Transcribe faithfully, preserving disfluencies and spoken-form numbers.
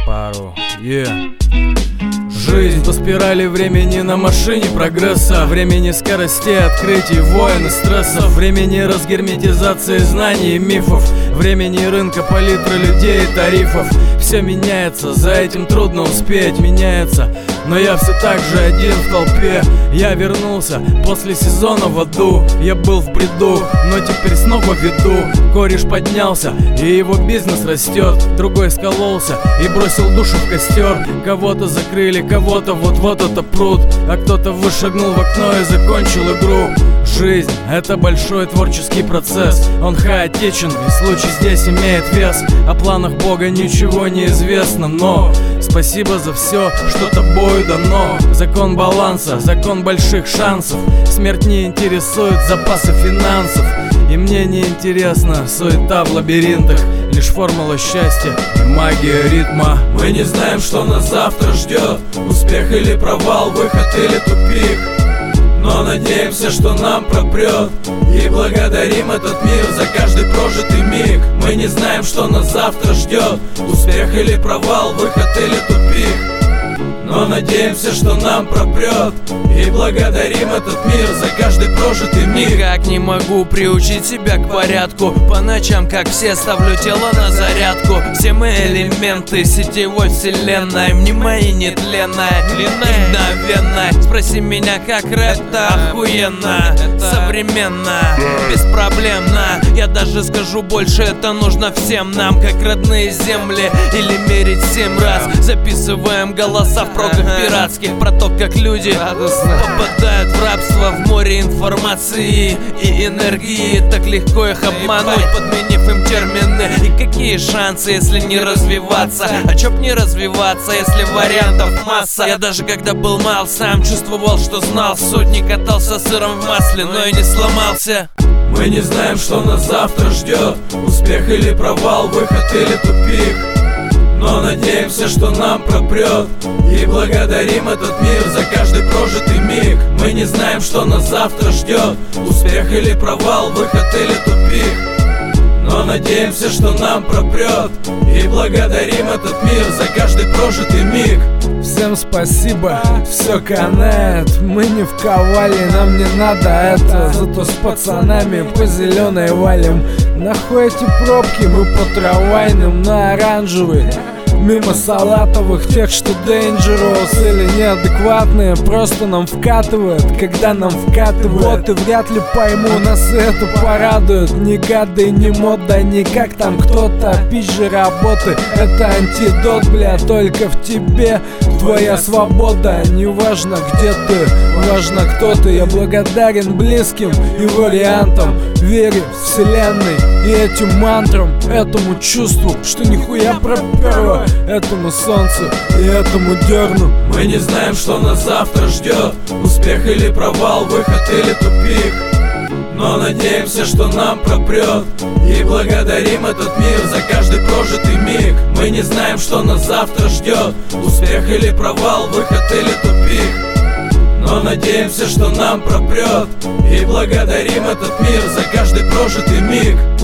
пару, yeah. Жизнь по спирали времени на машине прогресса, времени скоростей, открытий, войн и стрессов, времени разгерметизации знаний и мифов, времени рынка, палитры людей и тарифов. Все меняется, за этим трудно успеть, меняется, но я все так же один в толпе. Я вернулся после сезона в аду, я был в бреду, но теперь снова веду. Кореш поднялся, и его бизнес растет. Другой скололся и бросил душу в костер. Кого-то закрыли, кого-то вот-вот отопрут, а кто-то вышагнул в окно и закончил игру. Жизнь — это большой творческий процесс, он хаотичен, и случай здесь имеет вес. О планах Бога ничего не известно, но спасибо за все, что тобою дано. Закон баланса, закон больших шансов. Смерть не интересует запасы финансов, и мне не интересна суета в лабиринтах. Лишь формула счастья и магия ритма. Мы не знаем, что нас завтра ждет, успех или провал, выход или тупик, но надеемся, что нам пропрет, и благодарим этот мир за каждый прожитый миг. Мы не знаем, что нас завтра ждет, успех или провал, выход или тупик, но надеемся, что нам пропрет, и благодарим этот мир за каждый прожитый миг. Никак не могу приучить себя к порядку, по ночам, как все, ставлю тело на зарядку. Все мы элементы сетевой вселенной, мнимая и нетленная, мгновенная. Спроси меня, как рэп, это охуенно, современно, беспроблемно. Я даже скажу больше, это нужно всем нам, как родные земли, или мерить семь раз. Записываем голоса в проках пиратских, про то, как люди попадают в рабство в море информации и энергии. Так легко их обмануть, подменив им термины. И какие шансы, если не развиваться? А чё б не развиваться, если вариантов масса? Я даже когда был мал, сам чувствовал, что знал суть. Не катался сыром в масле, но и не сломался. Мы не знаем, что нас завтра ждет, успех или провал, выход или тупик, но надеемся, что нам пропрет, и благодарим этот мир за каждый прожитый миг. Мы не знаем, что нас завтра ждет, успех или провал, выход или тупик, но надеемся, что нам пропрет, и благодарим этот мир за каждый прожитый миг. Всем спасибо, все канает. Мы не в ковале, нам не надо это. Зато с пацанами по зеленой валим. Нахуй эти пробки, мы по трамвайным на оранжевый. Мимо салатовых, тех, что dangerous или неадекватные, просто нам вкатывают, когда нам вкатывают. Вот и вряд ли пойму, нас это порадует. Ни гады, ни мода, ни как там кто-то. Пизжи работы, это антидот, бля, только в тебе твоя свобода. Не важно, где ты, важно, кто ты. Я благодарен близким и вариантам, вере вселенной и этим мантрам, этому чувству, что нихуя проперло, этому солнцу и этому дерну. Мы не знаем, что нас завтра ждет, успех или провал, выход или тупик, но надеемся, что нам пропрет, и благодарим этот мир за каждый прожитый миг. Мы не знаем, что нас завтра ждет, успех или провал, выход или тупик, но надеемся, что нам пропрет, и благодарим этот мир за каждый прожитый миг.